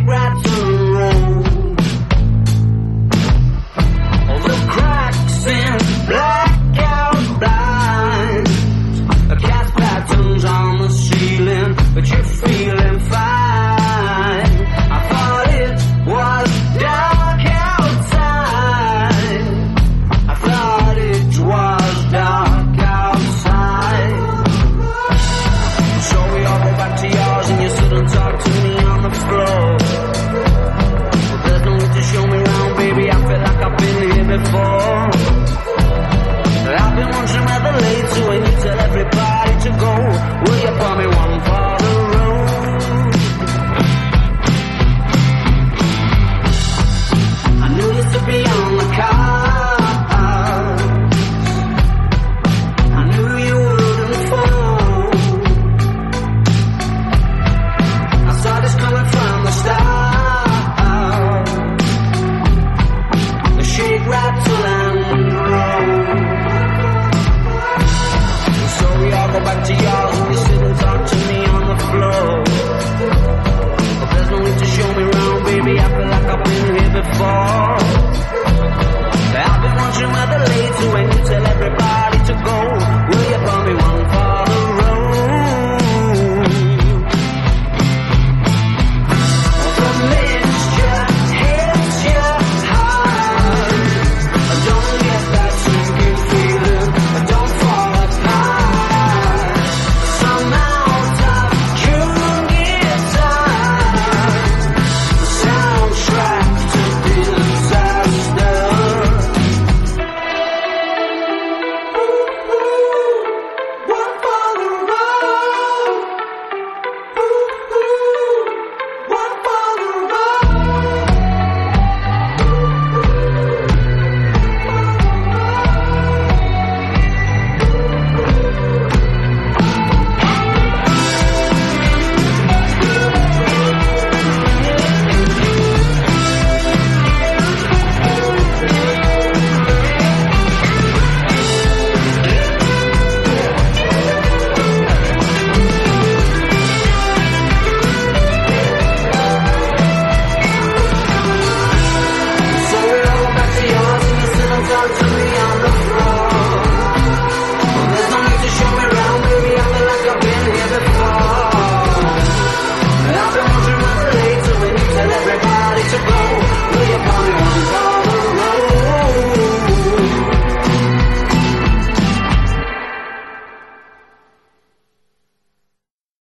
rattle road. All the cracks in blackout blinds, cast patterns on the ceiling, but you're feeling fine. I thought it was dark outside. I thought it was dark outside. So we all go back to yours and you sit and talk to me on the floor. But there's no need to show me around, baby, I feel like I've been here before. I've been wondering where the late to when you tell everybody to go. Will you pour me one for the road? I knew you to be on the cards. I knew you wouldn't fall. I saw this coming from the start. The shake, rattle and roll. So we all go back to yours and you sit and talk to me on the floor. But there's no need to show me around, baby, I feel like I've been here before. I've been wondering where the late to when